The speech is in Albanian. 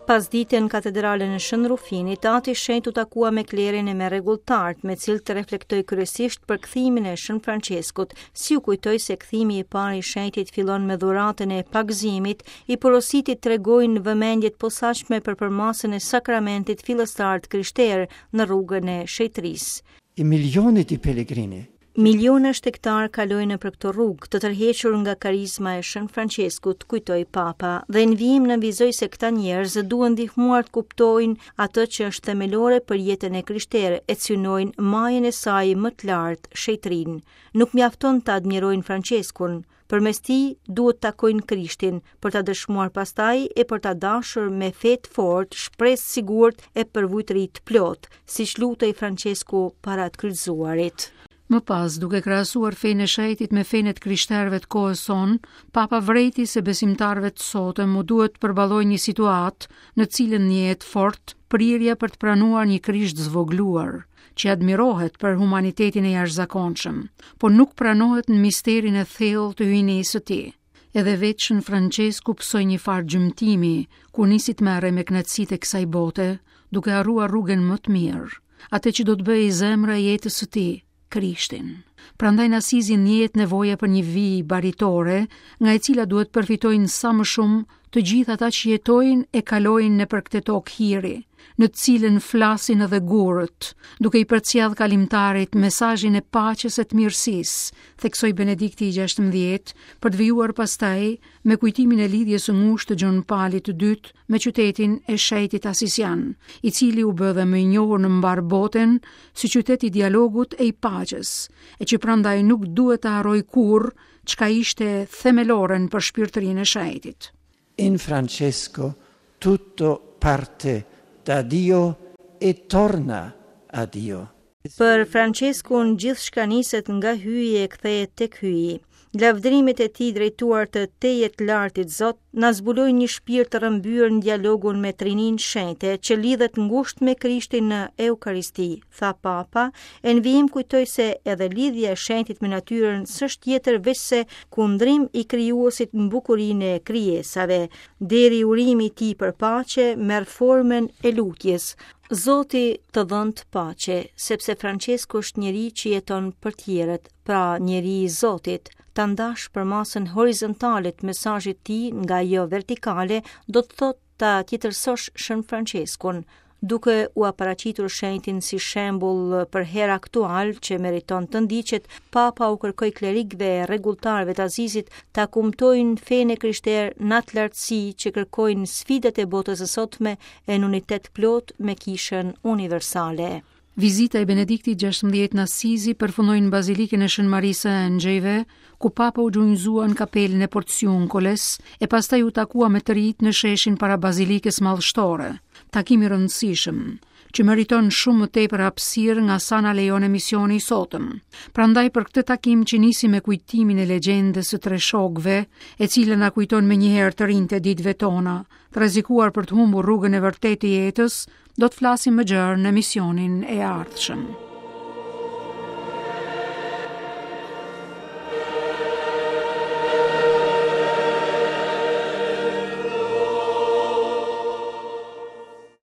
Pasdite në katedralen e Shën Rufinit, ati shenjt u takua me klerin e me rregulltart, me cilë të reflektoi kryesisht për kthimin e Shën Franceskut, si u kujtoi se kthimi i parë i shenjtit fillon me dhuratën e pagëzimit, i porositit tregojnë vëmendjet posaçme për përmasën e sakramentit fillestar të krishterë në rrugën e Shejtërisë. I milioni di pellegrini. Miliona shtektar kalojnë në për këtë rrugë të tërhequr nga karizma e Shën Franceskut, kujtoi Papa, dhe në vijim nënvizoi se këta njerëz duhen ndihmuar të kuptojnë atë që është themelore për jetën e krishterë, e synojnë majën e saj më të lartë, shejtërinë. Nuk mjafton të admirojnë Franceskun, përmes tij duhet takojnë Krishtin për ta dëshmuar pastaj e për ta dashur me fe të fortë, shpresë sigurt e përvujtëri të plotë, siç lutej Francesku para të kryqëzuarit. Më pas, duke krahasuar fenë e shejtit me fenë të krishterëve të kohës sonë, Papa vrejti se besimtarëve të sotëm u duhet të përballojnë një situatë në cilën njehet fort prirja për të pranuar një Krisht zvogluar, që admirohet për humanitetin e jashtëzakonshëm, por nuk pranohet në misterin e thellë të hyjnisë së tij. Edhe vetë Shën Francesku pësoi një farë gjymtimi kur nisi të merrej me kënaqësitë e kësaj bote, duke harruar rrugën më të mirë, atë që do të bëjë zemra e jetës së tij, Krishtin. Prandaj në Asizi njehet nevoja për një vijë baritore, nga e cila duhet përfitojnë sa më shumë të gjithë ata që jetojnë e kalojnë nëpër këtë tokë hiri, në të cilën flasin edhe gurët, duke i përcjell kalimtarit mesazhin e paqes e të mirësisë, theksoi Benedikti XVI, për të vijuar pastaj me kujtimin e lidhjes së ngushtë të Gjon Palit II me qytetin e shejtit asisian, i cili u bë dhe më i njohur në mbar botën si qyteti i dialogut e i paqes, e që prandaj nuk duhet të harroj kurrë çka ishte themeloren për shpirtërinë e shejtit. In Francesco tutto parte da Dio e torna a Dio. Për Franceskun gjithçka niset nga hyji e kthehet tek hyji. Lavdërimet e tij drejtuar të tejet lartit Zot na zbulojnë një shpirt të rrëmbyer në dialogun me Trininë Shenjte, që lidhet ngushtë me Krishtin në Eukaristi, tha Papa, e në vijim kujtoi se edhe lidhja e shenjtit me natyrën s'është tjetër veç se kundrim i krijuesit në bukurinë e krijesave. Deri urimi i tij për paqe merr formën e lutjes. Zoti të dhënë paqe, sepse Francesku është njeri që jeton për tjerët, pra njeri i Zotit. Ta ndash përmasën horizontale të mesazhit të tij nga ajo vertikale, do të thotë ta tjetërsosh Shën Franceskun, duke u paraqitur shenjtin si shembull për herë aktual që meriton të ndiqet. Papa u kërkoi klerikëve e rregulltarëve të Azizit ta kumtojnë fenë krishterë në atë lartësi që kërkojnë sfidat e botës së sotme e në unitet plot me kishën universale. Vizita e Benediktit XVI në Asizi përfundoi në bazilikën e Shën Marisë së Engjëjve, ku Papa u gjunjëzua në kapelën e Porciuncoles e pastaj u takua me të rinjt në sheshin para bazilikës madhështore. Takim i rëndësishëm, që meriton shumë më tepër hapësirë nga sa na lejon emisioni i sotëm. Prandaj për këtë takim që nisi me kujtimin e legjendës së tre shokëve, e cila na kujton menjëherë të rinjtë e ditëve tona, të rrezikuar për të humbur rrugën e vërtetë të jetës, do të flasim më gjerë në emisionin e ardhshëm.